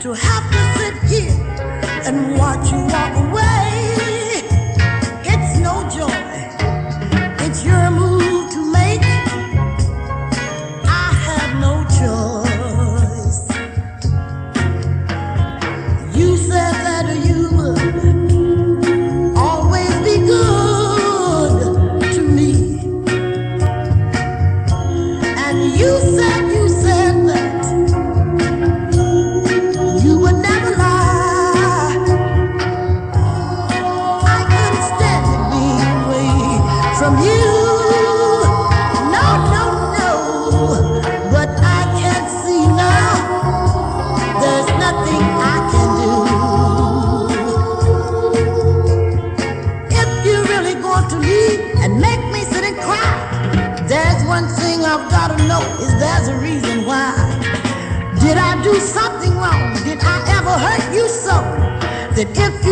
to have to sit here and watch you walk away. It's no joy. It's your move to make. I have no choice. You said that you would always be good to me. And you said that you would never lie. I couldn't stand to be away from you. No, no, no. But I can see now there's nothing I can do. If you really going to leave and make me sit and cry, there's one thing I've got to know, is there's a reason why. Did I do something wrong? Did I ever hurt you so that if